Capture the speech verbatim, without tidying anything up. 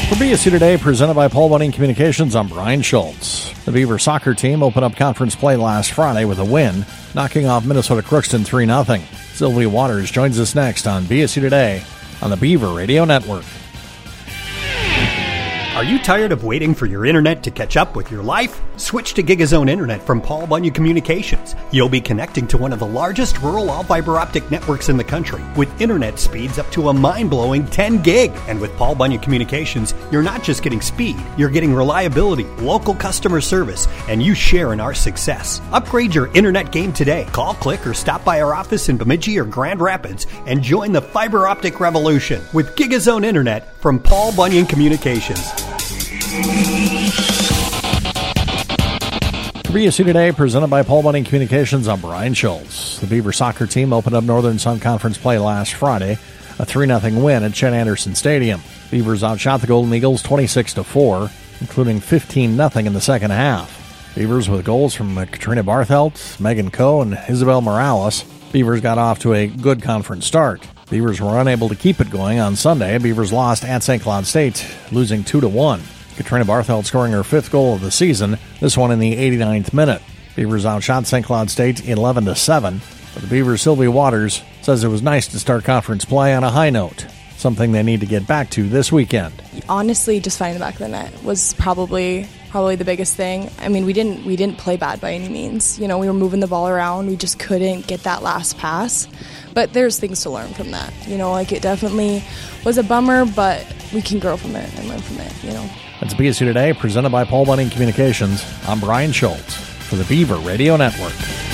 For B S U Today, presented by Paul Bunyan Communications, I'm Brian Schultz. The Beaver soccer team opened up conference play last Friday with a win, knocking off Minnesota Crookston three nothing. Sylvia Waters joins us next on B S U Today on the Beaver Radio Network. Are you tired of waiting for your internet to catch up with your life? Switch to Gigazone Internet from Paul Bunyan Communications. You'll be connecting to one of the largest rural all-fiber optic networks in the country with internet speeds up to a mind-blowing ten gig. And with Paul Bunyan Communications, you're not just getting speed, you're getting reliability, local customer service, and you share in our success. Upgrade your internet game today. Call, click, or stop by our office in Bemidji or Grand Rapids and join the fiber optic revolution with Gigazone Internet from Paul Bunyan Communications. For B S U Today, presented by Paul Bunyan Communications, I'm Brian Schultz. The Beaver soccer team opened up Northern Sun Conference play last Friday, a three nothing win at Chet Anderson Stadium. Beavers outshot the Golden Eagles twenty-six to four, including fifteen nothing in the second half. Beavers with goals from Katrina Barthelt, Megan Coe, and Isabel Morales. Beavers got off to a good conference start. Beavers were unable to keep it going on Sunday. Beavers lost at Saint Cloud State, losing two to one. Katrina Barthelt scoring her fifth goal of the season, this one in the eighty-ninth minute. Beavers outshot Saint Cloud State eleven to seven, but the Beavers' Sylvia Waters says it was nice to start conference play on a high note, something they need to get back to this weekend. Honestly, just finding the back of the net was probably probably the biggest thing. I mean, we didn't we didn't play bad by any means. You know, we were moving the ball around. We just couldn't get that last pass. But there's things to learn from that. You know, like it definitely was a bummer, but we can grow from it and learn from it, you know. That's B S U Today, presented by Paul Bunyan Communications. I'm Brian Schultz for the Beaver Radio Network.